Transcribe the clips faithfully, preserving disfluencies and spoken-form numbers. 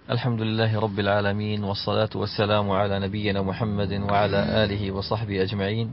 الحمد لله رب العالمين، والصلاة والسلام على نبينا محمد وعلى آله وصحبه أجمعين.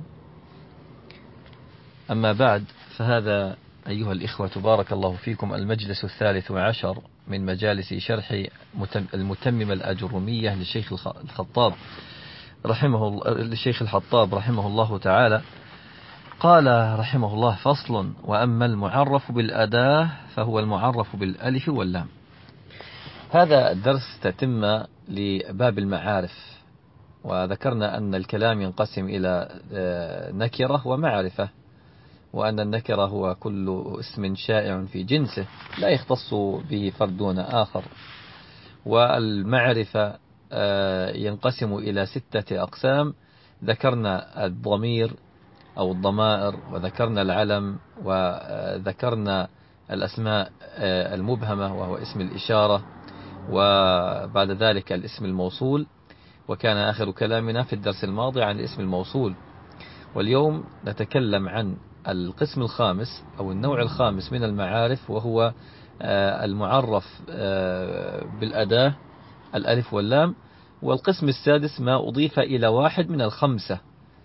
أما بعد، فهذا أيها الإخوة بارك الله فيكم المجلس الثالث عشر من مجالس شرح المتممة الأجرومية للشيخ الخطاب رحمه للشيخ الحطاب رحمه الله تعالى. قال رحمه الله: فصل: وأما المعرف بالأداة فهو المعرف بالألف واللام. هذا الدرس تتم لباب المعارف، وذكرنا أن الكلام ينقسم إلى نكرة ومعرفة، وأن النكرة هو كل اسم شائع في جنسه لا يختص به فرد دون آخر، والمعرفة ينقسم إلى ستة أقسام. ذكرنا الضمير أو الضمائر، وذكرنا العلم، وذكرنا الأسماء المبهمة وهو اسم الإشارة، وبعد ذلك الاسم الموصول، وكان آخر كلامنا في الدرس الماضي عن الاسم الموصول. واليوم نتكلم عن القسم الخامس أو النوع الخامس من المعارف، وهو المعرف بالأداة الألف واللام. والقسم السادس ما أضيف إلى واحد من الخمسة.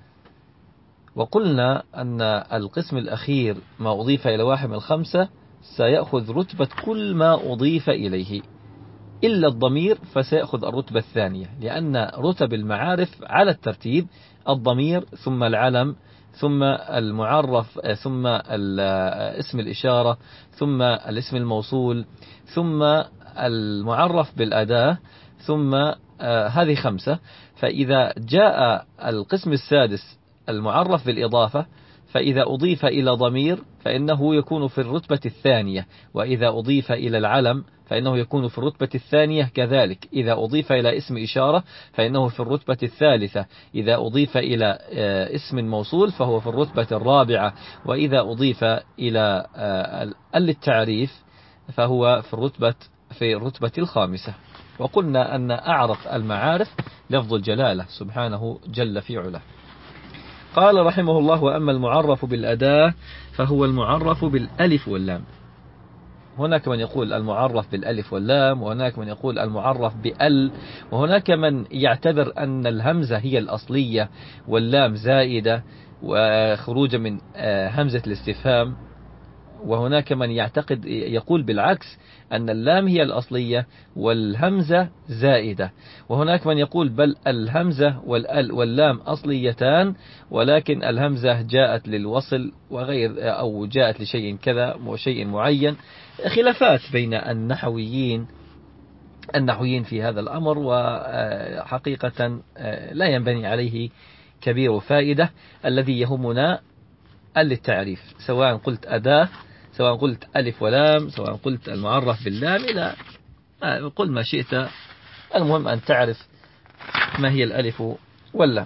وقلنا أن القسم الأخير ما أضيف إلى واحد من الخمسة سيأخذ رتبة كل ما أضيف إليه إلا الضمير، فسيأخذ الرتبة الثانية، لأن رتب المعارف على الترتيب: الضمير، ثم العلم، ثم المعرف، ثم اسم الإشارة، ثم الاسم الموصول، ثم المعرف بالأداة، ثم آه هذه خمسة. فإذا جاء القسم السادس المعرف بالإضافة، فإذا أضيف إلى ضمير فإنه يكون في الرتبة الثانية، وإذا أضيف إلى العلم فإنه يكون في الرتبة الثانية كذلك، إذا أضيف إلى اسم إشارة فإنه في الرتبة الثالثة، إذا أضيف إلى اسم موصول فهو في الرتبة الرابعة، وإذا أضيف إلى التعريف فهو في الرتبة في الرتبة الخامسة. وقلنا أن أعرف المعارف لفظ الجلالة سبحانه جل في علاه. قال رحمه الله: وأما المعرف بالأداة فهو المعرف بالألف واللام. هناك من يقول المعرف بالألف واللام، وهناك من يقول المعرف بأل، وهناك من يعتبر أن الهمزة هي الأصلية واللام زائدة وخروج من همزة الاستفهام، وهناك من يعتقد يقول بالعكس أن اللام هي الأصلية والهمزة زائدة، وهناك من يقول بل الهمزة والأل واللام أصليتان، ولكن الهمزة جاءت للوصل وغير أو جاءت لشيء كذا وشيء معين. خلافات بين النحويين النحويين في هذا الأمر، وحقيقة لا ينبني عليه كبير فائدة. الذي يهمنا التعريف، سواء قلت أداة، سواء قلت ألف ولام، سواء قلت المعرف باللام، إلى قل ما شئت، المهم أن تعرف ما هي الألف واللام.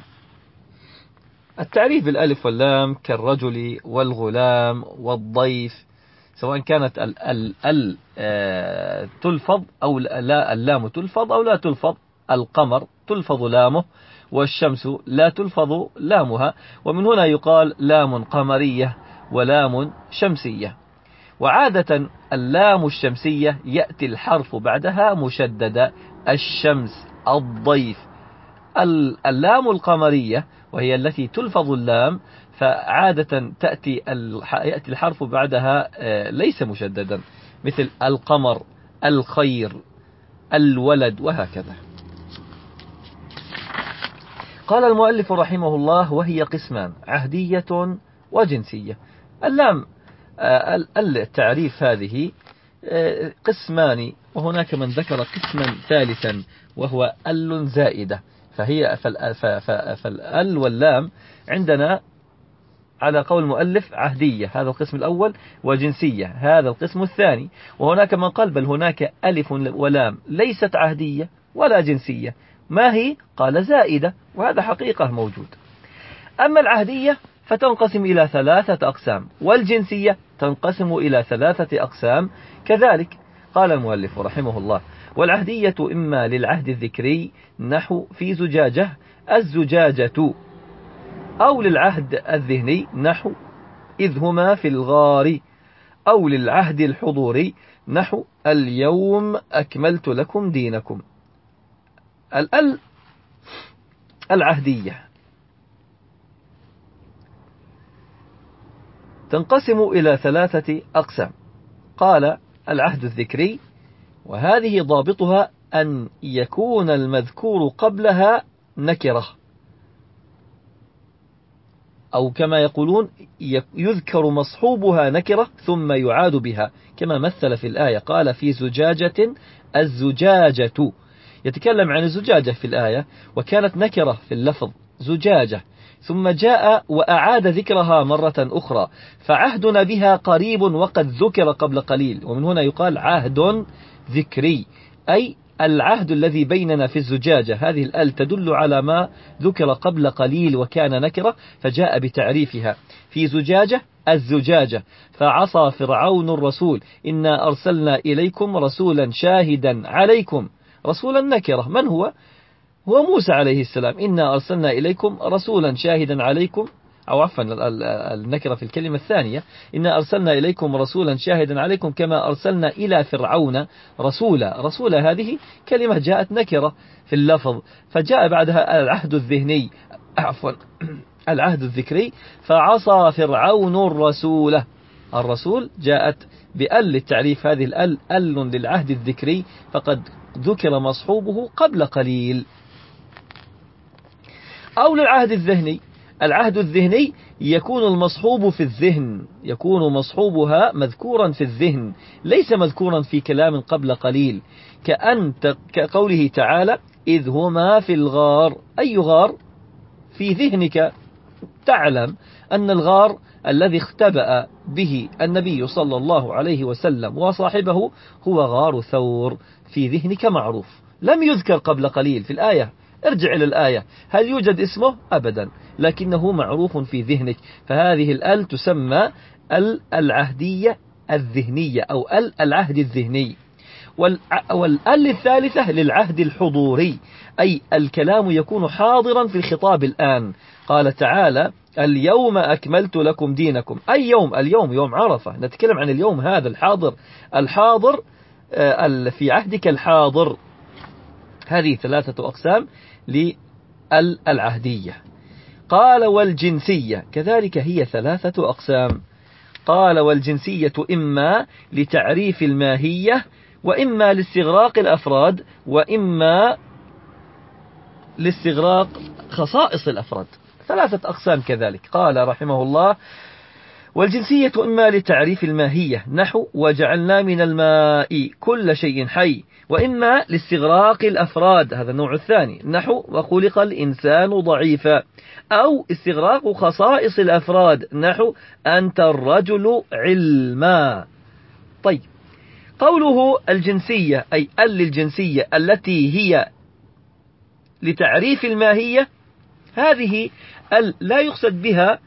التعريف بالألف واللام كالرجل والغلام والضيف، سواء كانت ال ال ال آه تلفظ أو لا، اللام تلفظ أو لا تلفظ. القمر تلفظ لامه، والشمس لا تلفظ لامها، ومن هنا يقال لام قمرية ولام شمسية. وعادة اللام الشمسية يأتي الحرف بعدها مشددة: الشمس، الضيف. اللام القمرية وهي التي تلفظ اللام، فعادة تأتي يأتي الحرف بعدها ليس مشددا، مثل القمر، الخير، الولد، وهكذا. قال المؤلف رحمه الله: وهي قسمان: عهدية وجنسية. اللام التعريف هذه قسمان، وهناك من ذكر قسما ثالثا وهو ال زائدة. فهي فالال واللام عندنا على قول المؤلف عهدية، هذا القسم الأول، وجنسية، هذا القسم الثاني. وهناك من قال بل هناك ألف ولام ليست عهدية ولا جنسية، ما هي؟ قال زائدة، وهذا حقيقة موجود. أما العهدية فتنقسم إلى ثلاثة أقسام، والجنسية تنقسم إلى ثلاثة أقسام كذلك. قال المؤلف رحمه الله: والعهدية إما للعهد الذكري نحو في زجاجة الزجاجة، أو للعهد الذهني نحو إذ هما في الغار، أو للعهد الحضوري نحو اليوم أكملت لكم دينكم. الأل العهدية تنقسم إلى ثلاثة أقسام. قال العهد الذكري، وهذه ضابطها أن يكون المذكور قبلها نكرة، أو كما يقولون يذكر مصحوبها نكرة ثم يعاد بها، كما مثل في الآية قال في زجاجة الزجاجة، يتكلم عن الزجاجة في الآية وكانت نكرة في اللفظ زجاجة، ثم جاء وأعاد ذكرها مرة أخرى، فعهدنا بها قريب وقد ذكر قبل قليل، ومن هنا يقال عهد ذكري، أي العهد الذي بيننا في الزجاجة. هذه الآل تدل على ما ذكر قبل قليل وكان نكرة فجاء بتعريفها. في زجاجة الزجاجة، فعصى فرعون الرسول إنا أرسلنا إليكم رسولا شاهدا عليكم، رسولا نكرة، من هو؟ هو موسى عليه السلام، إنا أرسلنا إليكم رسولا شاهدا عليكم، أو عفوا النكرة في الكلمة الثانية، إنا أرسلنا إليكم رسولا شاهدا عليكم كما أرسلنا إلى فرعون رسولا. رسولا هذه كلمة جاءت نكرة في اللفظ، فجاء بعدها العهد الذهني عفوا العهد الذكري، فعصى فرعون الرسول، الرسول جاءت بأل للتعريف، هذه الأل أل للعهد الذكري فقد ذكر مصحوبه قبل قليل. أو للعهد الذهني، العهد الذهني يكون المصحوب في الذهن، يكون مصحوبها مذكورا في الذهن ليس مذكورا في كلام قبل قليل، كأن كقوله تعالى إذ هما في الغار، أي غار؟ في ذهنك تعلم أن الغار الذي اختبأ به النبي صلى الله عليه وسلم وصاحبه هو غار ثور، في ذهنك معروف، لم يذكر قبل قليل في الآية. ارجع إلى الآية، هل يوجد اسمه؟ أبدا، لكنه معروف في ذهنك، فهذه الأل تسمى ال العهدية الذهنية أو ال العهد الذهني. والأل الثالثة للعهد الحضوري، أي الكلام يكون حاضرا في الخطاب الآن. قال تعالى اليوم أكملت لكم دينكم، أي يوم؟ اليوم يوم عرفة، نتكلم عن اليوم هذا الحاضر، الحاضر في عهدك الحاضر. هذه ثلاثة أقسام للعهدية. قال والجنسية كذلك هي ثلاثة أقسام. قال والجنسية إما لتعريف الماهية، وإما لاستغراق الأفراد، وإما لاستغراق خصائص الأفراد، ثلاثة أقسام كذلك. قال رحمه الله والجنسية إما لتعريف الماهية نحو وجعلنا من الماء كل شيء حي، وإما لاستغراق الأفراد، هذا النوع الثاني، نحو وخلق الإنسان ضعيفا، أو استغراق خصائص الأفراد نحو أنت الرجل علما. طيب، قوله الجنسية أي ال الجنسية التي هي لتعريف الماهية، هذه ال لا يقصد بها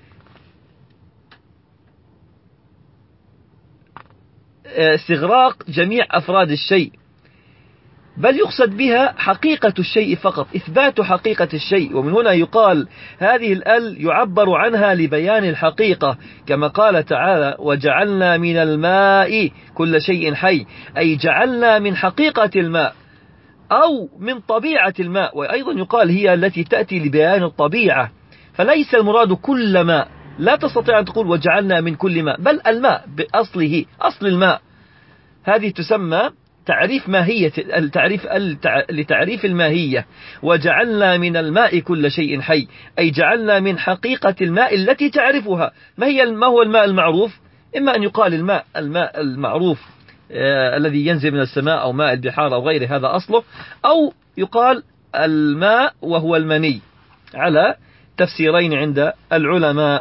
استغراق جميع أفراد الشيء، بل يقصد بها حقيقة الشيء فقط، إثبات حقيقة الشيء. ومن هنا يقال هذه الأل يعبر عنها لبيان الحقيقة، كما قال تعالى وجعلنا من الماء كل شيء حي، أي جعلنا من حقيقة الماء أو من طبيعة الماء، وأيضا يقال هي التي تأتي لبيان الطبيعة، فليس المراد كل ماء، لا تستطيع أن تقول وجعلنا من كل ماء، بل الماء بأصله، أصل الماء. هذه تسمى تعريف ماهية، التعريف لتعريف الماهية. وجعلنا من الماء كل شيء حي، أي جعلنا من حقيقة الماء التي تعرفها. ما هي ما هو الماء المعروف؟ إما أن يقال الماء الماء المعروف آه الذي ينزل من السماء، أو ماء البحار أو غيره، هذا أصله، أو يقال الماء وهو المني، على تفسيرين عند العلماء.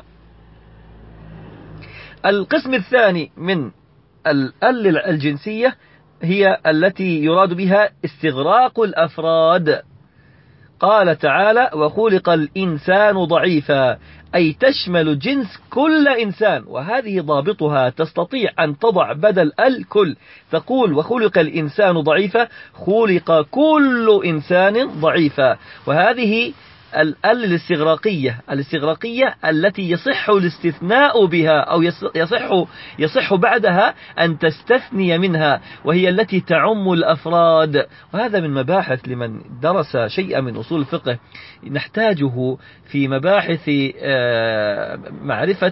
القسم الثاني من الأل الجنسية هي التي يراد بها استغراق الأفراد. قال تعالى وخلق الإنسان ضعيفا، أي تشمل جنس كل إنسان، وهذه ضابطها، تستطيع أن تضع بدل الكل، تقول وخلق الإنسان ضعيفا، خلق كل إنسان ضعيفا، وهذه ال الاستغراقية الاستغراقية التي يصح الاستثناء بها أو يصح يصح بعدها أن تستثني منها، وهي التي تعم الأفراد. وهذا من مباحث لمن درس شيئا من أصول الفقه نحتاجه في مباحث معرفة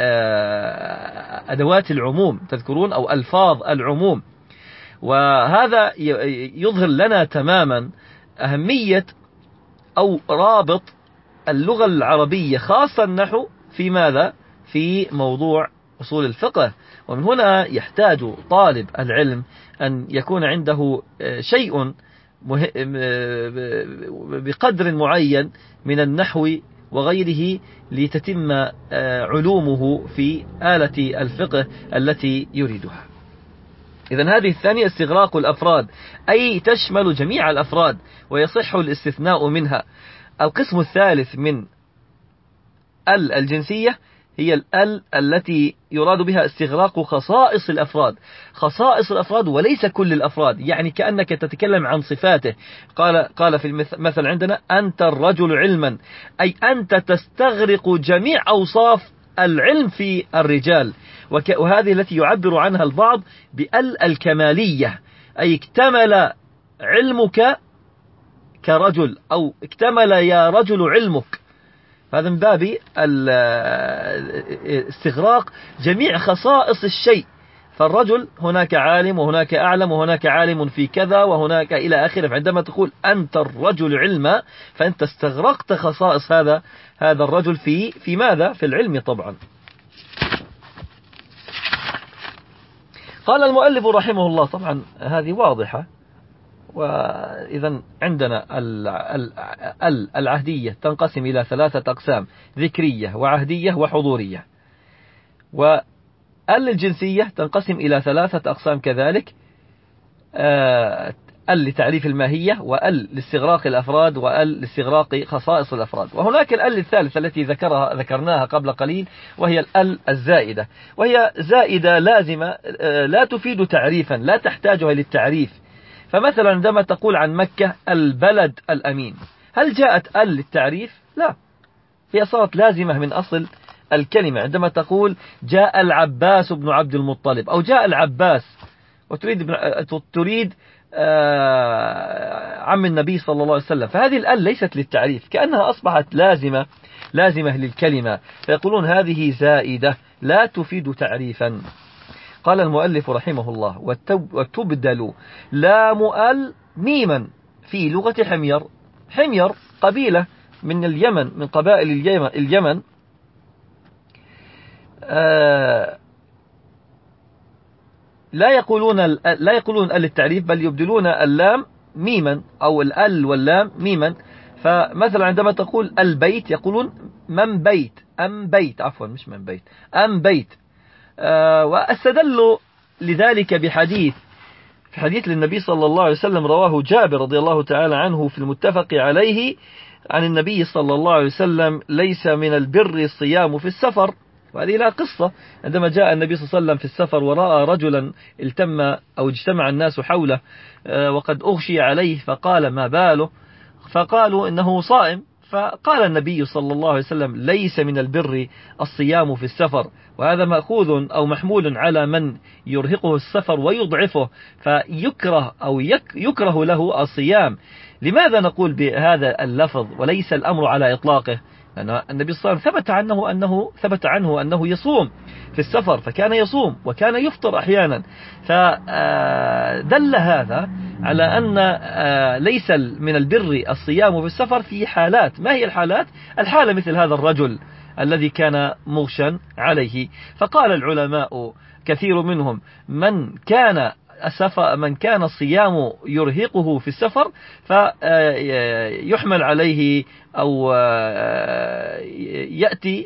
أدوات العموم، تذكرون، أو ألفاظ العموم. وهذا يظهر لنا تماما أهمية أو رابط اللغة العربية خاصة النحو في ماذا؟ في موضوع أصول الفقه. ومن هنا يحتاج طالب العلم أن يكون عنده شيء بقدر معين من النحو وغيره لتتم علومه في آلة الفقه التي يريدها. إذن هذه الثانية استغراق الأفراد، أي تشمل جميع الأفراد ويصح الاستثناء منها. القسم الثالث من ال الجنسية هي ال التي يراد بها استغراق خصائص الأفراد، خصائص الأفراد وليس كل الأفراد، يعني كأنك تتكلم عن صفاته. قال قال في المثل عندنا: أنت الرجل علما، أي أنت تستغرق جميع أوصاف العلم في الرجال. وهذه التي يعبر عنها البعض بال الكمالية، أي اكتمل علمك كرجل، أو اكتمل يا رجل علمك. هذا من باب استغراق جميع خصائص الشيء. فالرجل هناك عالم وهناك أعلم وهناك عالم في كذا وهناك إلى آخره. فعندما تقول أنت الرجل علما فأنت استغرقت خصائص هذا هذا الرجل في في ماذا؟ في العلم طبعا. قال المؤلف رحمه الله، طبعا هذه واضحة. وإذا عندنا العهدية تنقسم إلى ثلاثة أقسام: ذكرية وعهدية وحضورية. وال الجنسية تنقسم إلى ثلاثة أقسام كذلك: ال لتعريف الماهية، وال لاستغراق الأفراد، وال لاستغراق خصائص الأفراد. وهناك ال الثالثة التي ذكرها ذكرناها قبل قليل، وهي ال الزائدة، وهي زائدة لازمة لا تفيد تعريفا، لا تحتاجها للتعريف. فمثلا عندما تقول عن مكة البلد الأمين، هل جاءت ال للتعريف؟ لا، هي صارت لازمة من أصل الكلمة. عندما تقول جاء العباس بن عبد المطلب، أو جاء العباس، وتريد تريد عم النبي صلى الله عليه وسلم، فهذه الال ليست للتعريف، كأنها أصبحت لازمة لازمة للكلمة، فيقولون هذه زائدة لا تفيد تعريفا. قال المؤلف رحمه الله: وتبدل لام ال ميما في لغة حمير. حمير قبيلة من اليمن، من قبائل اليمن, اليمن آه لا يقولون لا يقولون ال التعريف، بل يبدلون اللام ميما، أو الال واللام ميما. فمثلا عندما تقول البيت يقولون من بيت، أم بيت، عفوا مش من بيت، أم بيت. آه واستدلوا لذلك بحديث في حديث للنبي صلى الله عليه وسلم رواه جابر رضي الله تعالى عنه في المتفق عليه عن النبي صلى الله عليه وسلم: ليس من البر الصيام في السفر. وهذه لها قصة. عندما جاء النبي صلى الله عليه وسلم في السفر ورأى رجلا التم أو اجتمع الناس حوله وقد أغشي عليه، فقال: ما باله؟ فقالوا إنه صائم. فقال النبي صلى الله عليه وسلم: ليس من البر الصيام في السفر. وهذا مأخوذ أو محمول على من يرهقه السفر ويضعفه، فيكره أو يكره له الصيام. لماذا نقول بهذا اللفظ وليس الأمر على إطلاقه؟ لأن النبي صلى الله عليه وسلم ثبت عنه أنه ثبت عنه أنه يصوم في السفر، فكان يصوم وكان يفطر أحيانا. فدل هذا على أن ليس من البر الصيام في السفر في حالات. ما هي الحالات؟ الحالة مثل هذا الرجل الذي كان مغشا عليه. فقال العلماء كثير منهم: من كان السفر من كان الصيام يرهقه في السفر فيحمل عليه أو يأتي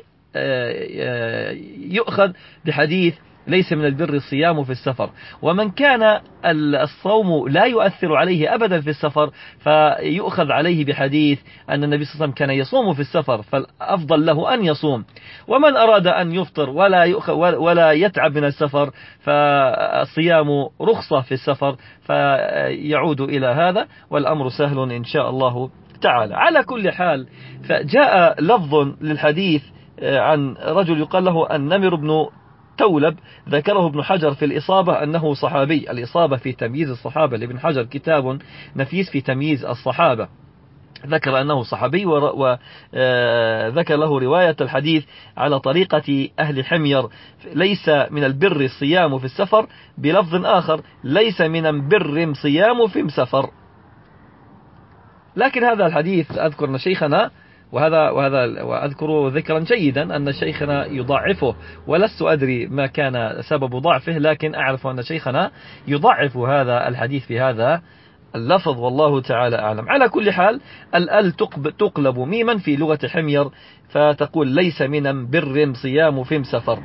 يؤخذ بحديث ليس من البر الصيام في السفر. ومن كان الصوم لا يؤثر عليه أبدا في السفر فيؤخذ عليه بحديث أن النبي صلى الله عليه وسلم كان يصوم في السفر، فالأفضل له أن يصوم. ومن أراد أن يفطر ولا ولا يتعب من السفر فالصيام رخصة في السفر، فيعود إلى هذا، والأمر سهل إن شاء الله تعالى. على كل حال، فجاء لفظ للحديث عن رجل يقال له النمر بن تولب، ذكره ابن حجر في الإصابة أنه صحابي. الإصابة في تمييز الصحابة لابن حجر كتاب نفيس في تمييز الصحابة، ذكر أنه صحابي وذكر له رواية الحديث على طريقة أهل حمير: ليس من البر الصيام في السفر، بلفظ آخر: ليس من البر صيام في سفر. لكن هذا الحديث أذكر أن شيخنا وهذا وهذا وأذكر ذكرا جيدا أن شيخنا يضعفه، ولست أدري ما كان سبب ضعفه، لكن أعرف أن شيخنا يضعف هذا الحديث في هذا اللفظ، والله تعالى أعلم. على كل حال، الأل تقلب ميما في لغة حمير، فتقول: ليس من بر صيام في سفر.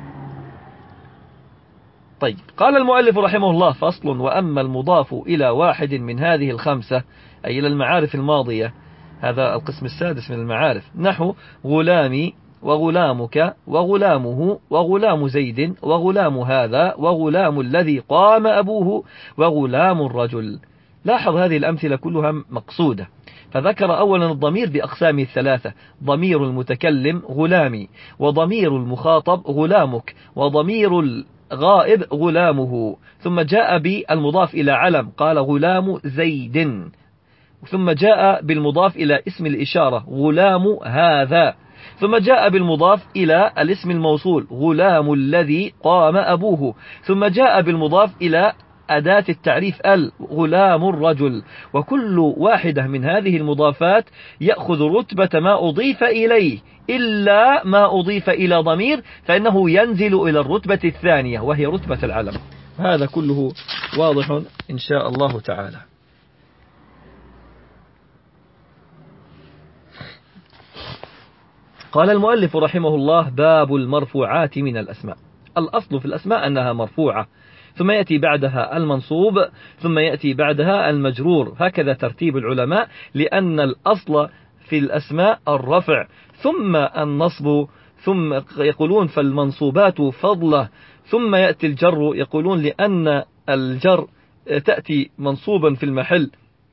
طيب، قال المؤلف رحمه الله: فصل: وأما المضاف إلى واحد من هذه الخمسة، أي إلى المعارف الماضية، هذا القسم السادس من المعارف، نحو غلامي وغلامك وغلامه وغلام زيد وغلام هذا وغلام الذي قام أبوه وغلام الرجل. لاحظ هذه الأمثلة كلها مقصودة. فذكر أولا الضمير بأقسامه الثلاثة: ضمير المتكلم غلامي، وضمير المخاطب غلامك، وضمير الغائب غلامه. ثم جاء بالمضاف إلى علم، قال: غلام زيد. ثم جاء بالمضاف إلى اسم الإشارة: غلام هذا. ثم جاء بالمضاف إلى الاسم الموصول: غلام الذي قام أبوه. ثم جاء بالمضاف إلى أداة التعريف ال: غلام الرجل. وكل واحدة من هذه المضافات يأخذ رتبة ما أضيف إليه، إلا ما أضيف إلى ضمير فإنه ينزل إلى الرتبة الثانية وهي رتبة العلم. هذا كله واضح إن شاء الله تعالى. قال المؤلف رحمه الله: باب المرفوعات من الأسماء. الأصل في الأسماء أنها مرفوعة، ثم يأتي بعدها المنصوب، ثم يأتي بعدها المجرور، هكذا ترتيب العلماء، لأن الأصل في الأسماء الرفع ثم النصب، ثم يقولون فالمنصوبات فضلة، ثم يأتي الجر، يقولون لأن الجر تأتي منصوبا في المحل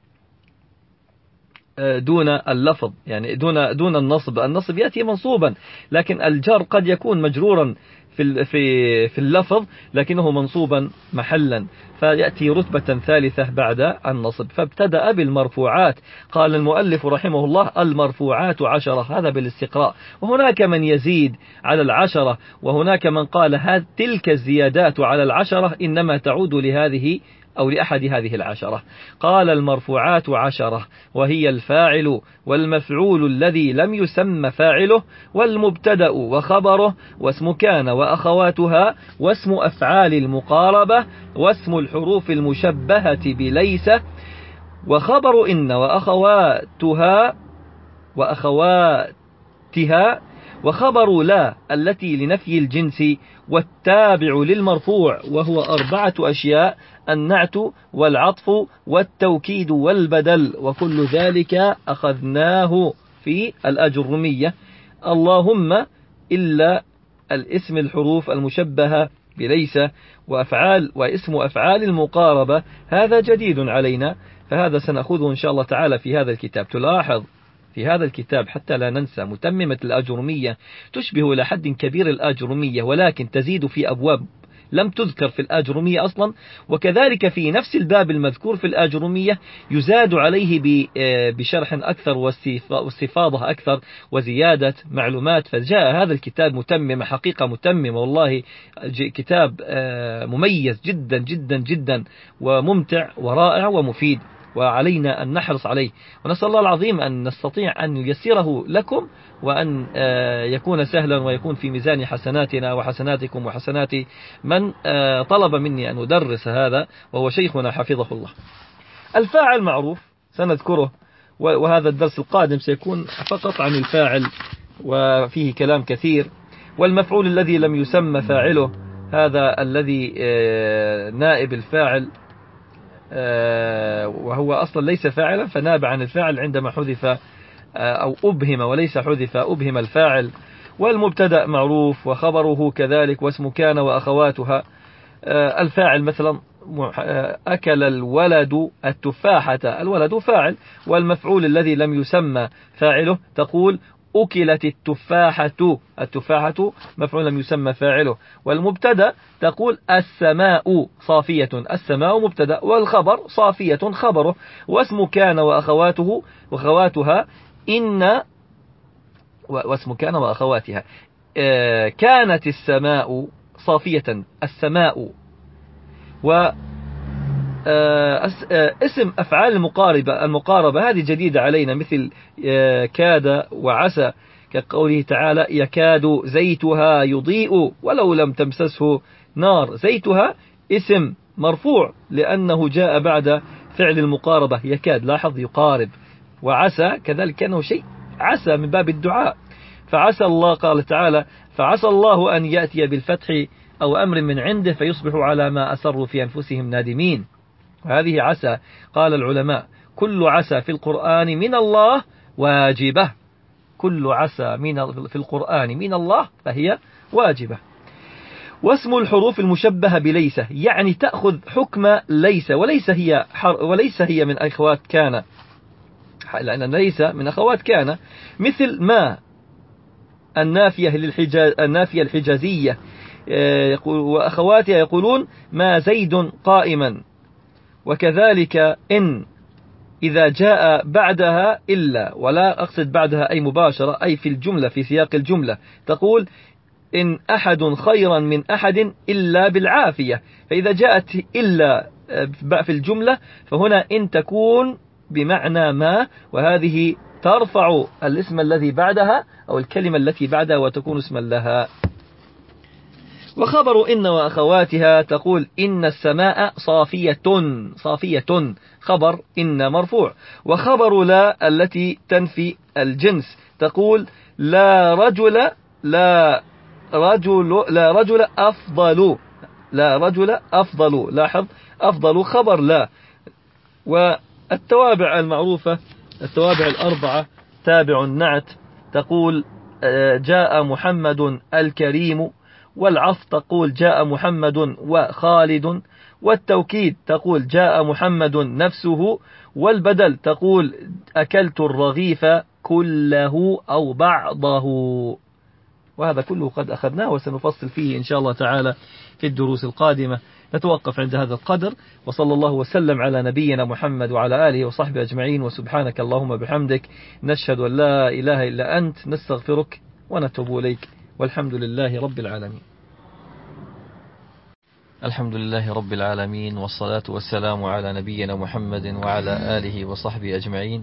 دون اللفظ، يعني دون دون النصب. النصب يأتي منصوبا، لكن الجر قد يكون مجرورا في في في اللفظ لكنه منصوبا محلا، فيأتي رتبة ثالثة بعد النصب. فابتدأ بالمرفوعات. قال المؤلف رحمه الله: المرفوعات عشرة، هذا بالاستقراء، وهناك من يزيد على العشرة، وهناك من قال هذه تلك الزيادات على العشرة إنما تعود لهذه أو لأحد هذه العشرة. قال: المرفوعات عشرة، وهي الفاعل والمفعول الذي لم يسم فاعله، والمبتدأ وخبره، واسم كان وأخواتها، واسم أفعال المقاربة، واسم الحروف المشبهة بليس، وخبر إن وأخواتها وأخواتها، وخبر لا التي لنفي الجنس، والتابع للمرفوع، وهو أربعة أشياء: النعت والعطف والتوكيد والبدل، وكل ذلك أخذناه في الأجرمية، اللهم إلا الاسم الحروف المشبهة بليس وأفعال واسم أفعال المقاربة، هذا جديد علينا، فهذا سنأخذه إن شاء الله تعالى في هذا الكتاب. تلاحظ في هذا الكتاب حتى لا ننسى، متممة الأجرمية تشبه إلى حد كبير الأجرمية، ولكن تزيد في أبواب لم تذكر في الآجرمية أصلا، وكذلك في نفس الباب المذكور في الآجرمية يزاد عليه بشرح أكثر واستفاضة أكثر وزيادة معلومات. فجاء هذا الكتاب متمم، حقيقة متمم، والله كتاب مميز جدا جدا جدا وممتع ورائع ومفيد، وعلينا أن نحرص عليه، ونسأل الله العظيم أن نستطيع أن ييسره لكم، وأن يكون سهلا ويكون في ميزان حسناتنا وحسناتكم وحسنات من طلب مني أن أدرس هذا، وهو شيخنا حفظه الله. الفاعل معروف سنذكره، وهذا الدرس القادم سيكون فقط عن الفاعل وفيه كلام كثير. والمفعول الذي لم يسمى فاعله، هذا الذي نائب الفاعل، وهو أصلا ليس فاعلا فناب عن الفاعل عندما حذف أو أبهم، وليس حذف، أبهم الفاعل. والمبتدأ معروف وخبره كذلك، واسم كان وأخواتها. الفاعل مثلا أكل الولد التفاحة، الولد فاعل، والمفعول الذي لم يسمى فاعله تقول أكلت التفاحة، التفاحة مفعول لم يسمى فاعله. والمبتدا تقول السماء صافية، السماء مبتدا، والخبر صافية خبره. واسم كان وأخواته وأخواتها إن، واسم كان وأخواتها كانت السماء صافية، السماء. و اسم أفعال المقاربة المقاربة هذه جديدة علينا، مثل كاد وعسى، كقوله تعالى يكاد زيتها يضيء ولو لم تمسسه نار. زيتها اسم مرفوع لأنه جاء بعد فعل المقاربة يكاد، لاحظ يقارب. وعسى كذلك كأنه شيء عسى من باب الدعاء، فعسى الله، قال تعالى فعسى الله أن يأتي بالفتح أو أمر من عنده فيصبحوا على ما أسروا في أنفسهم نادمين. وهذه عسى قال العلماء كل عسى في القرآن من الله واجبة، كل عسى من في القرآن من الله فهي واجبة. واسم الحروف المشبهة بليس يعني تأخذ حكم ليس، وليس هي وليس هي من أخوات كان، لأن ليس من أخوات كان، مثل ما النافية للحجاز النافية الحجازية وأخواتها يقولون ما زيد قائما. وكذلك إن إذا جاء بعدها إلا، ولا أقصد بعدها أي مباشرة، أي في الجملة في سياق الجملة، تقول إن أحد خيرا من أحد إلا بالعافية. فإذا جاءت إلا في الجملة فهنا إن تكون بمعنى ما، وهذه ترفع الاسم الذي بعدها أو الكلمة التي بعدها وتكون اسما لها. وخبر إن وأخواتها تقول إن السماء صافية، صافية خبر إن مرفوع. وخبر لا التي تنفي الجنس تقول لا رجل لا رجل لا رجل أفضل، لا رجل أفضل، لاحظ أفضل خبر لا. والتوابع المعروفة التوابع الأربعة تابع النعت تقول جاء محمد الكريم، والعطف تقول جاء محمد وخالد، والتوكيد تقول جاء محمد نفسه، والبدل تقول أكلت الرغيف كله أو بعضه. وهذا كله قد أخذناه وسنفصل فيه إن شاء الله تعالى في الدروس القادمة. نتوقف عند هذا القدر، وصلى الله وسلم على نبينا محمد وعلى آله وصحبه أجمعين، وسبحانك اللهم بحمدك نشهد أن لا إله إلا أنت، نستغفرك ونتوب إليك، والحمد لله رب العالمين. الحمد لله رب العالمين، والصلاة والسلام على نبينا محمد وعلى آله وصحبه أجمعين.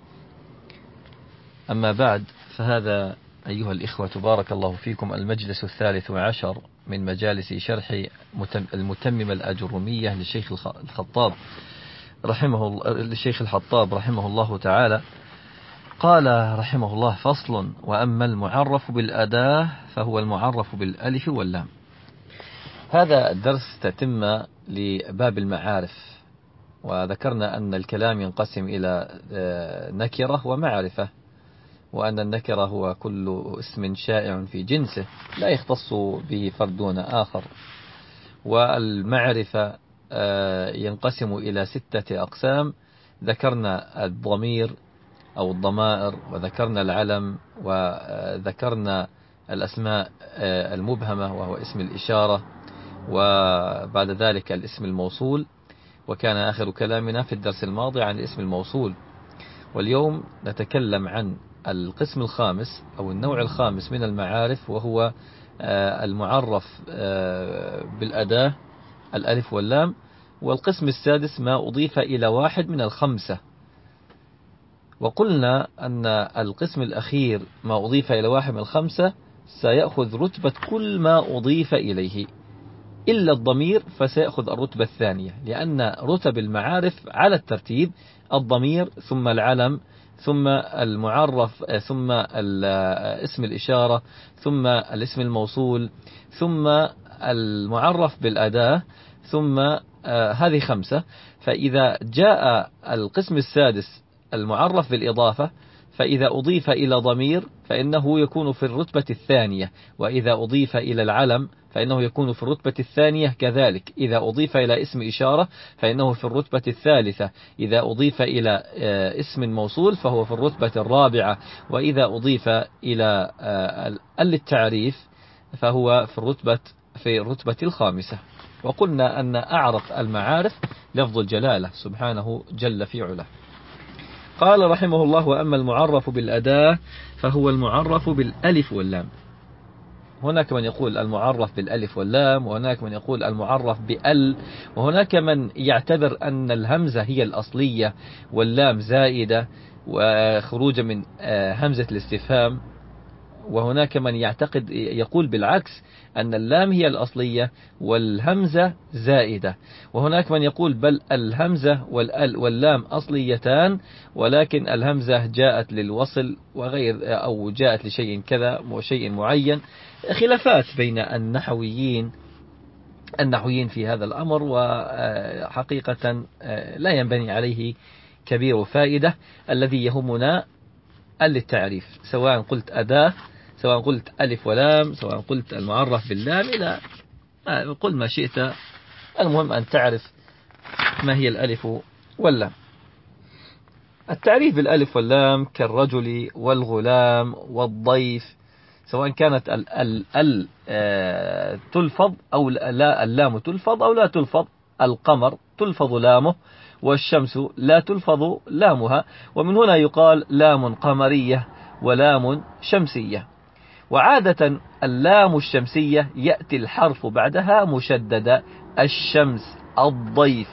أما بعد، فهذا أيها الإخوة بارك الله فيكم المجلس الثالث عشر من مجالس شرح المتممة الأجرمية للشيخ الخطاب رحمه الله للشيخ الحطاب رحمه الله تعالى. قال رحمه الله: فصل: وأما المعرف بالأداة فهو المعرف بالألف واللام. هذا الدرس تتم لباب المعارف، وذكرنا أن الكلام ينقسم إلى نكرة ومعرفة، وأن النكرة هو كل اسم شائع في جنسه لا يختص به فرد دون آخر، والمعرفة ينقسم إلى ستة أقسام. ذكرنا الضمير أو الضمائر، وذكرنا العلم، وذكرنا الأسماء المبهمة وهو اسم الإشارة، وبعد ذلك الاسم الموصول، وكان آخر كلامنا في الدرس الماضي عن الاسم الموصول. واليوم نتكلم عن القسم الخامس أو النوع الخامس من المعارف، وهو المعرف بالأداة الألف واللام. والقسم السادس ما أضيف إلى واحد من الخمسة. وقلنا أن القسم الأخير ما أضيف إلى واحد من الخمسة سيأخذ رتبة كل ما أضيف إليه إلا الضمير، فسيأخذ الرتبة الثانية، لأن رتب المعارف على الترتيب: الضمير ثم العلم ثم المعرف ثم اسم الإشارة ثم الاسم الموصول ثم المعرف بالأداة ثم هذه خمسة. فإذا جاء القسم السادس المعرف بالإضافة فإذا أضيف إلى ضمير فإنه يكون في الرتبة الثانية، وإذا أضيف إلى العلم فإنه يكون في الرتبة الثانية كذلك، إذا أضيف إلى اسم إشارة فإنه في الرتبة الثالثة، إذا أضيف إلى اسم موصول فهو في الرتبة الرابعة، وإذا أضيف إلى التعريف فهو في الرتبة في الرتبة الخامسة. وقلنا أن أعرف المعارف لفظ الجلالة سبحانه جل في علاه. قال رحمه الله: وأما المعرف بالأداة فهو المعرف بالألف واللام. هناك من يقول المعرف بالألف واللام، وهناك من يقول المعرف بأل، وهناك من يعتبر أن الهمزة هي الأصلية واللام زائدة وخروجا من همزة الاستفهام، وهناك من يعتقد يقول بالعكس أن اللام هي الأصلية والهمزة زائدة، وهناك من يقول بل الهمزة والال واللام أصليتان ولكن الهمزة جاءت للوصل وغير أو جاءت لشيء كذا وشيء معين. خلافات بين النحويين النحويين في هذا الأمر، وحقيقة لا ينبني عليه كبير فائدة. الذي يهمنا التعريف، سواء قلت أداة، سواء قلت ألف ولام، سواء قلت المعرف باللام، إلى قل ما شئت، المهم أن تعرف ما هي الألف واللام. التعريف بالألف واللام كالرجل والغلام والضيف، سواء كانت ال ال ال آه تلفظ أو لا، اللام تلفظ أو لا تلفظ. القمر تلفظ لامه، والشمس لا تلفظ لامها، ومن هنا يقال لام قمرية ولام شمسية. وعادة اللام الشمسية يأتي الحرف بعدها مشددة: الشمس، الضيف.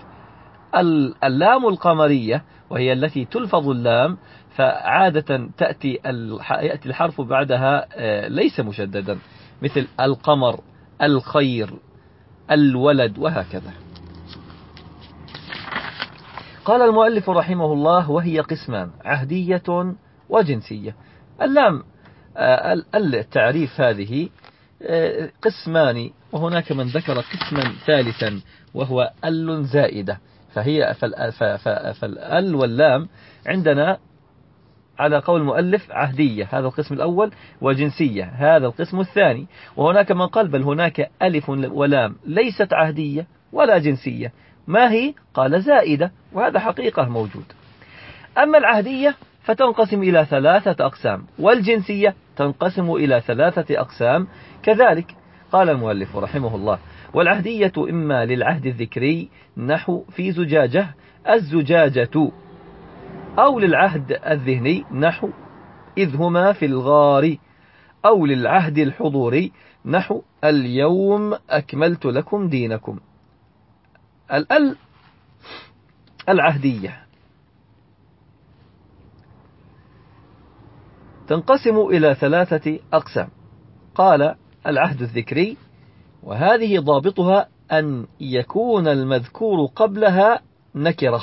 اللام القمرية وهي التي تلفظ اللام فعادة تأتي يأتي الحرف بعدها ليس مشددا، مثل القمر، الخير، الولد، وهكذا. قال المؤلف رحمه الله: وهي قسمان: عهدية وجنسية. اللام التعريف هذه قسمان، وهناك من ذكر قسما ثالثا وهو ال زائدة، فهي فالال واللام عندنا على قول المؤلف عهدية، هذا القسم الأول، وجنسية، هذا القسم الثاني. وهناك من قال بل هناك ألف ولام ليست عهدية ولا جنسية، ما هي؟ قال زائدة، وهذا حقيقة موجود. أما العهدية فتنقسم إلى ثلاثة أقسام، والجنسية تنقسم إلى ثلاثة أقسام كذلك. قال المؤلف رحمه الله: والعهدية إما للعهد الذكري نحو في زجاجة الزجاجة، أو للعهد الذهني نحو إذ هما في الغار، أو للعهد الحضوري نحو اليوم أكملت لكم دينكم. الأل العهدية تنقسم إلى ثلاثة أقسام. قال: العهد الذكري، وهذه ضابطها أن يكون المذكور قبلها نكرة،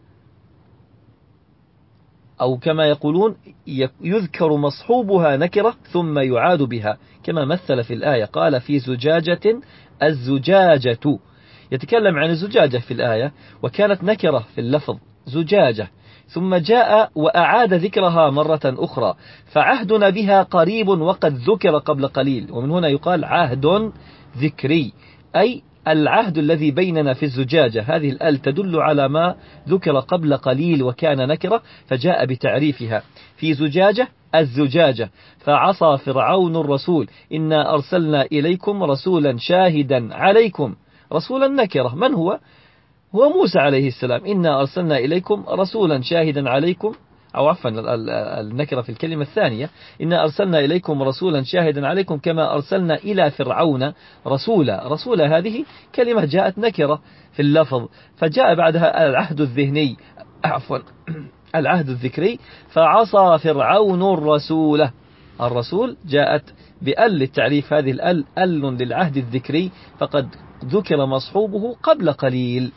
أو كما يقولون يذكر مصحوبها نكرة ثم يعاد بها، كما مثل في الآية قال: في زجاجة الزجاجة، يتكلم عن الزجاجة في الآية وكانت نكرة في اللفظ زجاجة، ثم جاء وأعاد ذكرها مرة أخرى، فعهدنا بها قريب وقد ذكر قبل قليل، ومن هنا يقال عهد ذكري، أي العهد الذي بيننا في الزجاجة. هذه الآل تدل على ما ذكر قبل قليل وكان نكرة، فجاء بتعريفها: في زجاجة الزجاجة، فعصى فرعون الرسول، إنا أرسلنا إليكم رسولا شاهدا عليكم. رسولا نكرة، من هو؟ هو موسى عليه السلام، إنا أرسلنا إليكم رسولا شاهدا عليكم، أو عفوا النكرة في الكلمة الثانية: إنا أرسلنا إليكم رسولا شاهدا عليكم كما أرسلنا إلى فرعون رسولا. رسولا هذه كلمة جاءت نكرة في اللفظ، فجاء بعدها العهد الذهني عفوا العهد الذكري: فعصى فرعون الرسول. الرسول جاءت بأل للتعريف، هذه الأل أل للعهد الذكري فقد ذكر مصحوبه قبل قليل.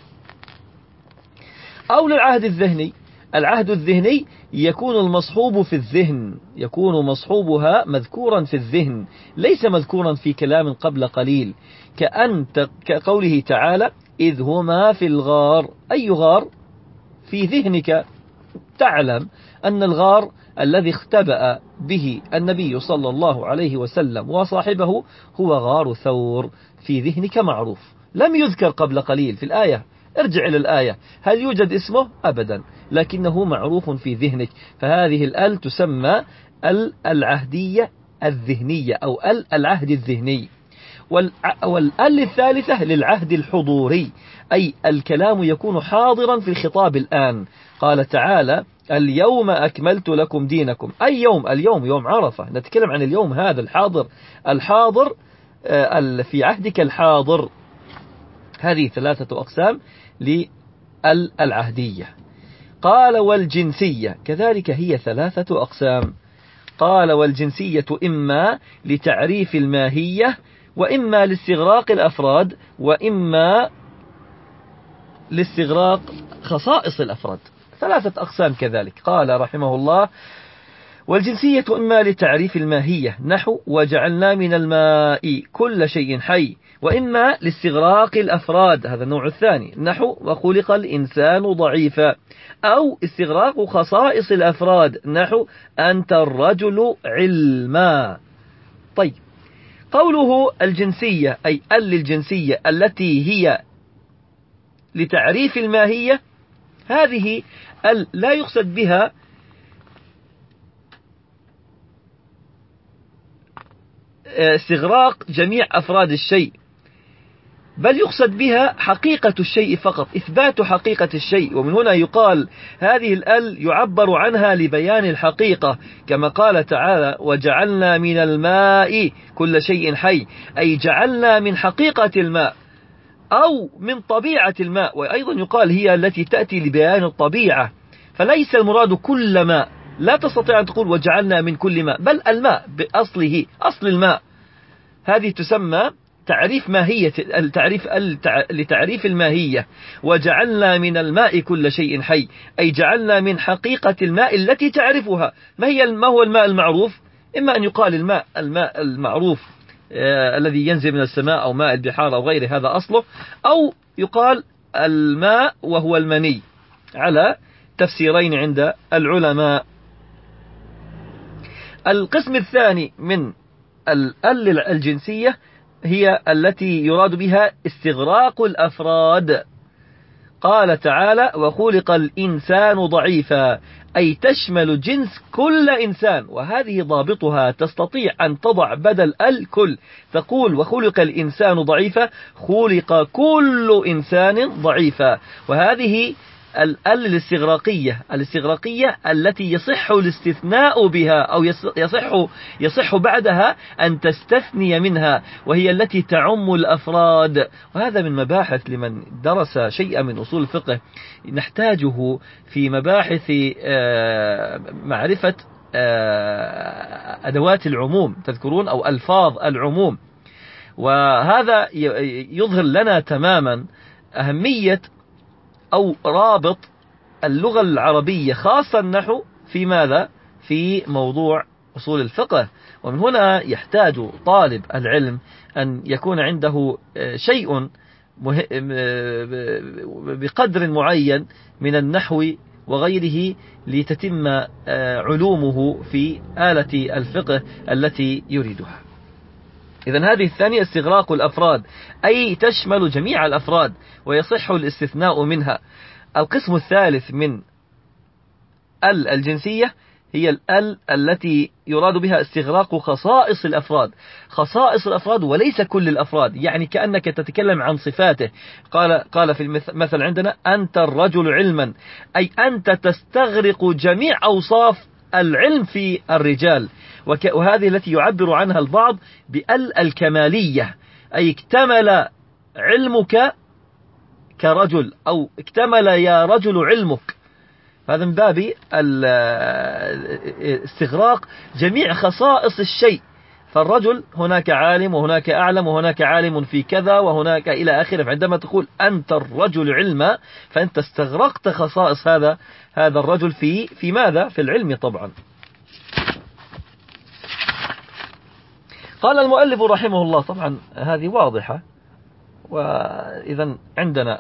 أو للعهد الذهني، العهد الذهني يكون المصحوب في الذهن، يكون مصحوبها مذكورا في الذهن ليس مذكورا في كلام قبل قليل، كأن كقوله تعالى: إذ هما في الغار. أي غار؟ في ذهنك تعلم أن الغار الذي اختبأ به النبي صلى الله عليه وسلم وصاحبه هو غار ثور، في ذهنك معروف، لم يذكر قبل قليل في الآية. ارجع إلى الآية، هل يوجد اسمه؟ أبدا، لكنه معروف في ذهنك. فهذه الأل تسمى ال العهدية الذهنية أو ال العهد الذهني. والأل الثالثة للعهد الحضوري، أي الكلام يكون حاضرا في الخطاب الآن. قال تعالى: اليوم أكملت لكم دينكم، أي يوم؟ اليوم يوم عرفة، نتكلم عن اليوم هذا الحاضر، الحاضر في عهدك الحاضر. هذه ثلاثة أقسام للعهدية. قال: والجنسية كذلك هي ثلاثة أقسام. قال: والجنسية إما لتعريف الماهية، وإما لاستغراق الأفراد، وإما لاستغراق خصائص الأفراد. ثلاثة أقسام كذلك. قال رحمه الله: والجنسية إما لتعريف الماهية نحو وجعلنا من الماء كل شيء حي، وإما لاستغراق الأفراد، هذا النوع الثاني، نحو وخلق الإنسان ضعيفا، أو استغراق خصائص الأفراد نحو أنت الرجل علما. طيب، قوله الجنسية أي ال الجنسية التي هي لتعريف الماهية، هذه ال لا يقصد بها استغراق جميع أفراد الشيء، بل يقصد بها حقيقة الشيء فقط، إثبات حقيقة الشيء. ومن هنا يقال هذه الأل يعبر عنها لبيان الحقيقة، كما قال تعالى: وجعلنا من الماء كل شيء حي، أي جعلنا من حقيقة الماء أو من طبيعة الماء. وأيضا يقال هي التي تأتي لبيان الطبيعة، فليس المراد كل ماء، لا تستطيع أن تقول وجعلنا من كل ماء، بل الماء بأصله، أصل الماء. هذه تسمى تعريف ماهية، التعريف لتعريف الماهية. وجعلنا من الماء كل شيء حي، أي جعلنا من حقيقة الماء التي تعرفها. ما هي ما هو الماء المعروف؟ إما أن يقال الماء الماء المعروف آه الذي ينزل من السماء، أو ماء البحار أو غيره، هذا أصله، أو يقال الماء وهو المني، على تفسيرين عند العلماء. القسم الثاني من الأل الجنسية هي التي يراد بها استغراق الأفراد. قال تعالى: وخلق الإنسان ضعيفا، أي تشمل جنس كل إنسان، وهذه ضابطها، تستطيع أن تضع بدل الكل، تقول وخلق الإنسان ضعيفا، خلق كل إنسان ضعيفا. وهذه الأل الاستغراقية، الاستغراقية التي يصح الاستثناء بها، أو يصح يصح بعدها أن تستثني منها، وهي التي تعم الأفراد. وهذا من مباحث لمن درس شيئا من أصول الفقه نحتاجه في مباحث معرفة أدوات العموم، تذكرون، أو ألفاظ العموم. وهذا يظهر لنا تماما أهمية أو رابط اللغة العربية، خاصة النحو، في ماذا؟ في موضوع أصول الفقه. ومن هنا يحتاج طالب العلم أن يكون عنده شيء بقدر معين من النحو وغيره لتتم علومه في آلة الفقه التي يريدها. إذن هذه الثانية استغراق الأفراد، أي تشمل جميع الأفراد ويصح الاستثناء منها. القسم الثالث من ال الجنسية هي الأل التي يراد بها استغراق خصائص الأفراد، خصائص الأفراد وليس كل الأفراد، يعني كأنك تتكلم عن صفاته. قال قال في المثل عندنا: أنت الرجل علما، أي أنت تستغرق جميع أوصاف العلم في الرجال. وهذه التي يعبر عنها البعض بأل الكمالية، أي اكتمل علمك كرجل، أو اكتمل يا رجل علمك. هذا من باب استغراق جميع خصائص الشيء. فالرجل هناك عالم، وهناك أعلم، وهناك عالم في كذا، وهناك إلى آخره. فعندما تقول أنت الرجل علما، فأنت استغرقت خصائص هذا هذا الرجل في في ماذا؟ في العلم طبعا. قال المؤلف رحمه الله، طبعا هذه واضحة. وإذا عندنا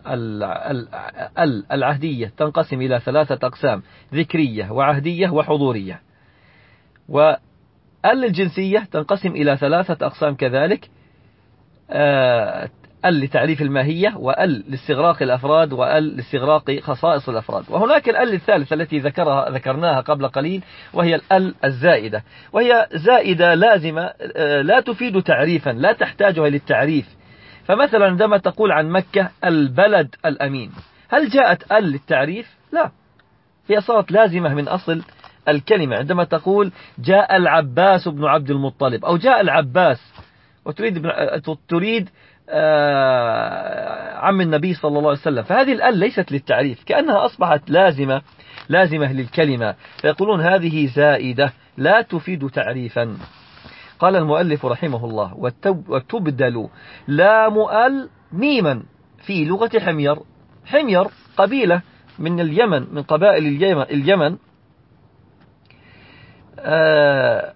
العهدية تنقسم إلى ثلاثة أقسام: ذكرية وعهدية وحضورية. وال الجنسية تنقسم إلى ثلاثة أقسام كذلك، ال لتعريف الماهية، وال لاستغراق الأفراد، وال لاستغراق خصائص الأفراد. وهناك ال الثالثة التي ذكرها ذكرناها قبل قليل، وهي ال الزائدة، وهي زائدة لازمة لا تفيد تعريفا، لا تحتاجها للتعريف. فمثلا عندما تقول عن مكة البلد الأمين، هل جاءت ال للتعريف؟ لا، هي صارت لازمة من أصل الكلمة. عندما تقول جاء العباس بن عبد المطلب، أو جاء العباس، وتريد تريد عم النبي صلى الله عليه وسلم، فهذه الآل ليست للتعريف، كأنها أصبحت لازمة لازمة للكلمة، فيقولون هذه زائدة لا تفيد تعريفا. قال المؤلف رحمه الله: وتبدل لام ال ميما في لغة حمير. حمير قبيلة من اليمن، من قبائل اليمن, اليمن آه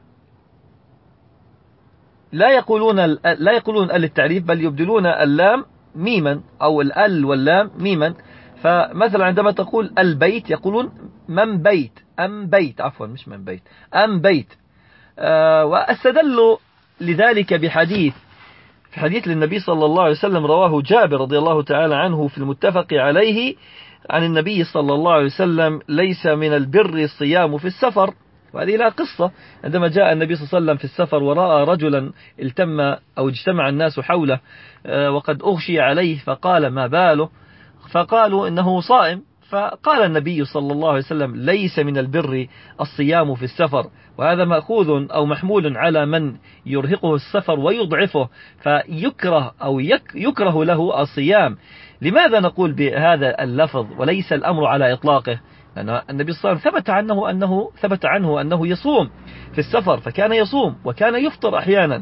لا يقولون لا يقولون ال التعريف، بل يبدلون اللام ميما، أو الال واللام ميما. فمثلا عندما تقول البيت يقولون من بيت، أم بيت، عفوا مش من بيت، أم بيت. آه واستدلوا لذلك بحديث في حديث للنبي صلى الله عليه وسلم رواه جابر رضي الله تعالى عنه في المتفق عليه عن النبي صلى الله عليه وسلم: ليس من البر الصيام في السفر. وهذه لها قصة. عندما جاء النبي صلى الله عليه وسلم في السفر ورأى رجلا التم أو اجتمع الناس حوله وقد أغشي عليه، فقال: ما باله؟ فقالوا إنه صائم. فقال النبي صلى الله عليه وسلم: ليس من البر الصيام في السفر. وهذا مأخوذ أو محمول على من يرهقه السفر ويضعفه، فيكره أو يكره له الصيام. لماذا نقول بهذا اللفظ وليس الأمر على إطلاقه؟ لأن النبي صلى الله عليه وسلم ثبت عنه أنه ثبت عنه أنه يصوم في السفر، فكان يصوم وكان يفطر أحيانا.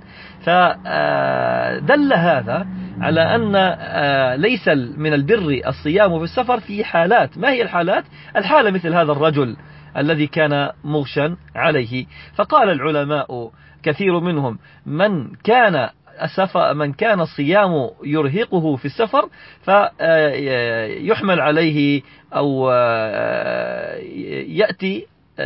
فدل هذا على أن ليس من البر الصيام في السفر في حالات. ما هي الحالات؟ الحالة مثل هذا الرجل الذي كان مغشا عليه. فقال العلماء كثير منهم: من كان السفر من كان الصيام يرهقه في السفر فيحمل عليه أو يأتي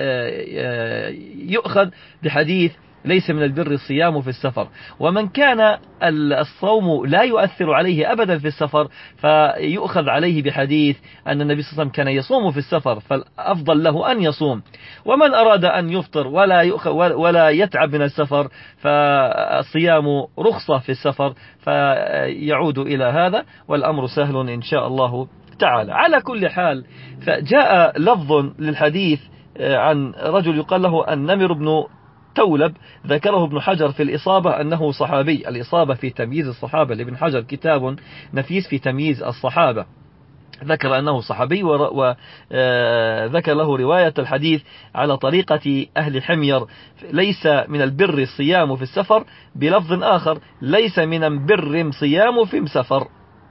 يؤخذ بحديث ليس من البر الصيام في السفر. ومن كان الصوم لا يؤثر عليه أبدا في السفر فيؤخذ عليه بحديث أن النبي صلى الله عليه وسلم كان يصوم في السفر، فالأفضل له أن يصوم. ومن أراد أن يفطر ولا ولا يتعب من السفر فالصيام رخصة في السفر، فيعود إلى هذا، والأمر سهل إن شاء الله تعالى. على كل حال، فجاء لفظ للحديث عن رجل يقال له النمر بن تولب، ذكره ابن حجر في الإصابة أنه صحابي. الإصابة في تمييز الصحابة لابن حجر كتاب نفيس في تمييز الصحابة، ذكر أنه صحابي وذكر له رواية الحديث على طريقة أهل حمير: ليس من البر الصيام في السفر، بلفظ آخر: ليس من البر صيام في مسفر.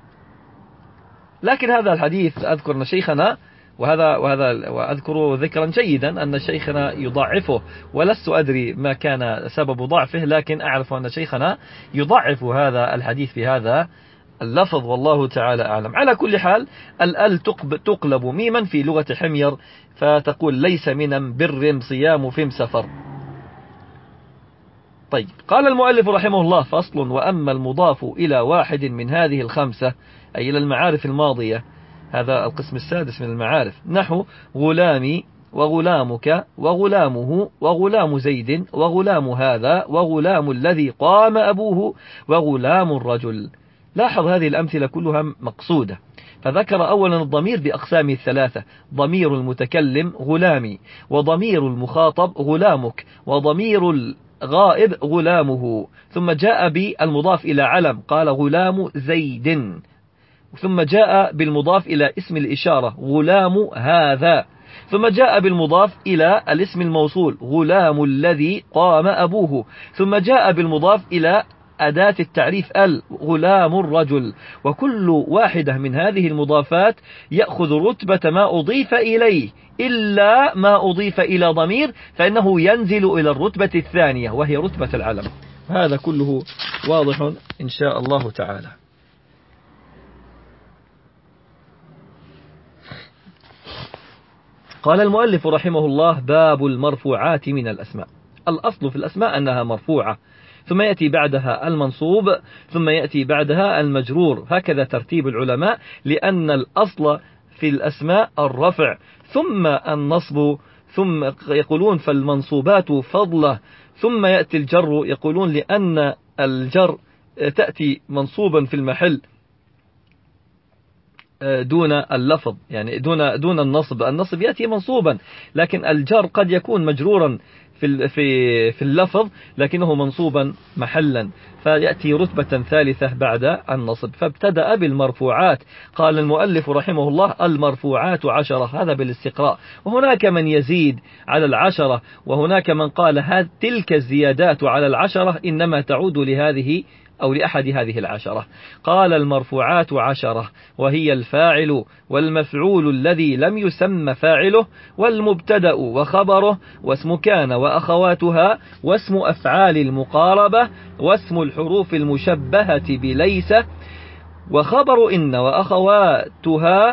لكن هذا الحديث أذكر أن شيخنا وهذا وهذا وأذكر ذكرا جيدا أن شيخنا يضعفه، ولست أدري ما كان سبب ضعفه، لكن أعرف أن شيخنا يضعف هذا الحديث في هذا اللفظ، والله تعالى أعلم. على كل حال، الأل تقلب ميما في لغة حمير، فتقول ليس من بر صيام في مسفر. طيب، قال المؤلف رحمه الله: فصل: وأما المضاف إلى واحد من هذه الخمسة، أي إلى المعارف الماضية، هذا القسم السادس من المعارف، نحو غلامي وغلامك وغلامه وغلام زيد وغلام هذا وغلام الذي قام أبوه وغلام الرجل. لاحظ هذه الأمثلة كلها مقصودة. فذكر أولا الضمير بأقسامه الثلاثة: ضمير المتكلم غلامي، وضمير المخاطب غلامك، وضمير الغائب غلامه. ثم جاء بالمضاف إلى علم، قال غلام زيد. ثم جاء بالمضاف إلى اسم الإشارة غلام هذا. ثم جاء بالمضاف إلى الاسم الموصول غلام الذي قام أبوه. ثم جاء بالمضاف إلى أداة التعريف ال غلام الرجل. وكل واحدة من هذه المضافات يأخذ رتبة ما أضيف إليه، إلا ما أضيف إلى ضمير فإنه ينزل إلى الرتبة الثانية وهي رتبة العلم. هذا كله واضح إن شاء الله تعالى. قال المؤلف رحمه الله: باب المرفوعات من الأسماء. الأصل في الأسماء أنها مرفوعة، ثم يأتي بعدها المنصوب، ثم يأتي بعدها المجرور، هكذا ترتيب العلماء، لأن الأصل في الأسماء الرفع ثم النصب، ثم يقولون فالمنصوبات فضلة، ثم يأتي الجر، يقولون لأن الجر تأتي منصوبا في المحل دون اللفظ، يعني دون دون النصب، النصب يأتي منصوبا، لكن الجر قد يكون مجرورا في في في اللفظ لكنه منصوبا محلا، فيأتي رتبة ثالثة بعد النصب. فابتدأ بالمرفوعات، قال المؤلف رحمه الله المرفوعات عشرة، هذا بالاستقراء، وهناك من يزيد على العشرة، وهناك من قال هذه تلك الزيادات على العشرة إنما تعود لهذه أو لأحد هذه العشرة. قال المرفوعات عشرة، وهي الفاعل والمفعول الذي لم يسم فاعله، والمبتدأ وخبره، واسم كان وأخواتها، واسم أفعال المقاربة، واسم الحروف المشبهة بليس، وخبر إن وأخواتها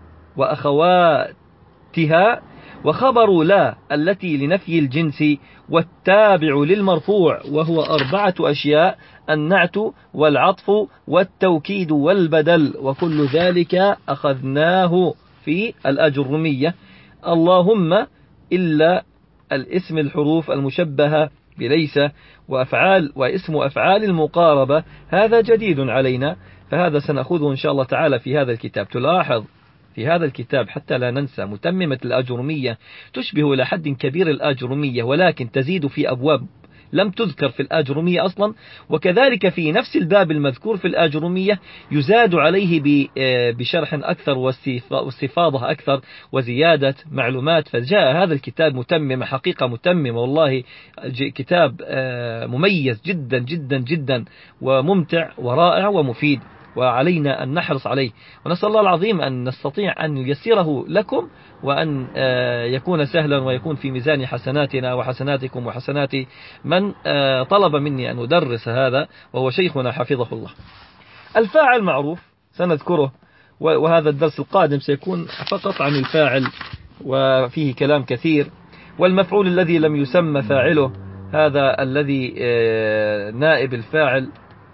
وأخواتها، وخبر لا التي لنفي الجنس، والتابع للمرفوع، وهو أربعة أشياء: النعت والعطف والتوكيد والبدل، وكل ذلك أخذناه في الأجرمية، اللهم إلا الاسم الحروف المشبهة بليس وأفعال واسم أفعال المقاربة، هذا جديد علينا، فهذا سنأخذه إن شاء الله تعالى في هذا الكتاب. تلاحظ في هذا الكتاب حتى لا ننسى متممة الآجرمية تشبه إلى حد كبير الآجرمية، ولكن تزيد في أبواب لم تذكر في الآجرمية أصلا، وكذلك في نفس الباب المذكور في الآجرمية يزاد عليه بشرح أكثر واستفاضة أكثر وزيادة معلومات، فجاء هذا الكتاب متمم، حقيقة متمم والله، كتاب مميز جدا جدا جدا وممتع ورائع ومفيد، وعلينا أن نحرص عليه، ونسأل الله العظيم أن نستطيع أن ييسره لكم، وأن يكون سهلا ويكون في ميزان حسناتنا وحسناتكم وحسنات من طلب مني أن أدرس هذا، وهو شيخنا حفظه الله. الفاعل معروف سنذكره، وهذا الدرس القادم سيكون فقط عن الفاعل وفيه كلام كثير. والمفعول الذي لم يسمى فاعله، هذا الذي نائب الفاعل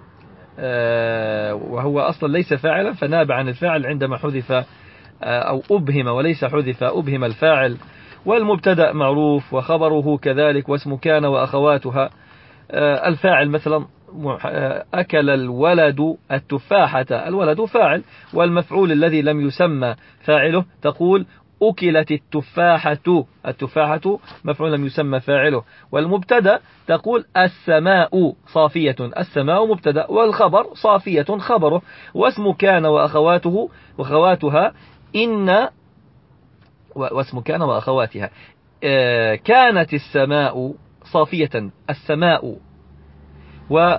وهو أصلا ليس فاعلا، فناب عن الفاعل عندما حذف أو أبهم، وليس حذف، أبهم الفاعل. والمبتدأ معروف وخبره كذلك، واسم كان وأخواتها. الفاعل مثلا أكل الولد التفاحة، الولد فاعل، والمفعول الذي لم يسمى فاعله تقول أكلت التفاحة، التفاحة مفعول لم يسمى فاعله. والمبتدأ تقول السماء صافية، السماء مبتدأ، والخبر صافية خبره. واسم كان وأخواته وأخواتها إن، واسم كان وأخواتها كانت السماء صافية، السماء. و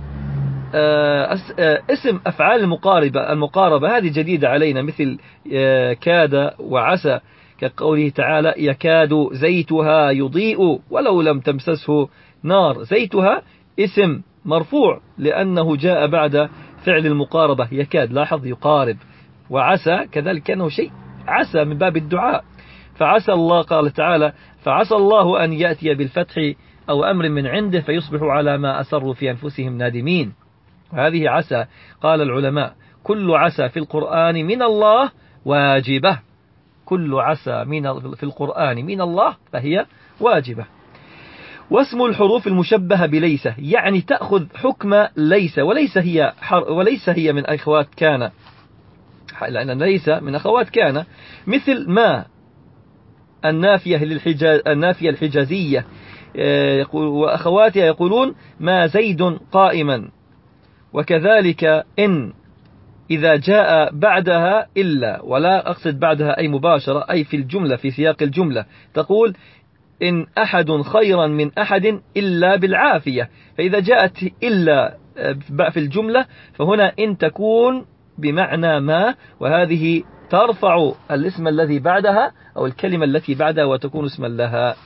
اسم أفعال المقاربة المقاربة هذه جديدة علينا، مثل كاد وعسى، كقوله تعالى يكاد زيتها يضيء ولو لم تمسسه نار. زيتها اسم مرفوع لأنه جاء بعد فعل المقاربة يكاد، لاحظ يقارب. وعسى كذلك كأنه شيء عسى من باب الدعاء، فعسى الله، قال تعالى فعسى الله أن يأتي بالفتح أو أمر من عنده فيصبحوا على ما أسروا في أنفسهم نادمين. هذه عسى، قال العلماء كل عسى في القرآن من الله واجبة، كل عسى من في القرآن من الله فهي واجبة. واسم الحروف المشبهة بليس، يعني تأخذ حكم ليس، وليس هي وليس هي من أخوات كان، لأن ليس من أخوات كان، مثل ما النافية للحجاز النافية الحجازية وأخواتها، يقولون ما زيد قائما. وكذلك إن إذا جاء بعدها إلا، ولا أقصد بعدها أي مباشرة، أي في الجملة في سياق الجملة، تقول إن أحد خيرا من أحد إلا بالعافية، فإذا جاءت إلا في الجملة فهنا إن تكون بمعنى ما، وهذه ترفع الاسم الذي بعدها أو الكلمة التي بعدها وتكون اسما لها.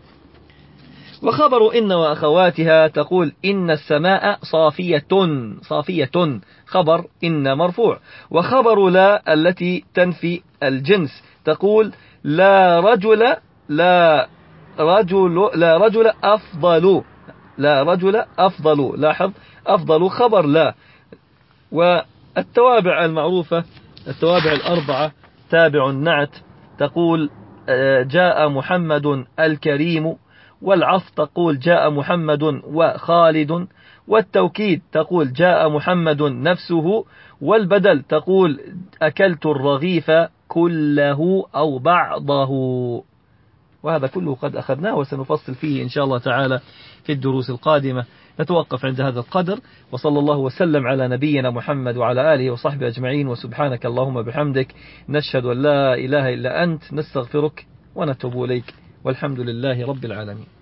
وخبر إن وأخواتها تقول إن السماء صافية، صافية خبر إن مرفوع. وخبر لا التي تنفي الجنس تقول لا رجل لا رجل لا رجل أفضل لا رجل أفضل لاحظ أفضل خبر لا. والتوابع المعروفة التوابع الأربعة تابع النعت تقول جاء محمد الكريم، والعطف تقول جاء محمد وخالد، والتوكيد تقول جاء محمد نفسه، والبدل تقول أكلت الرغيف كله أو بعضه. وهذا كله قد أخذناه وسنفصل فيه إن شاء الله تعالى في الدروس القادمة. نتوقف عند هذا القدر، وصلى الله وسلم على نبينا محمد وعلى آله وصحبه أجمعين، وسبحانك اللهم بحمدك نشهد أن لا إله إلا أنت نستغفرك ونتوب إليك، والحمد لله رب العالمين.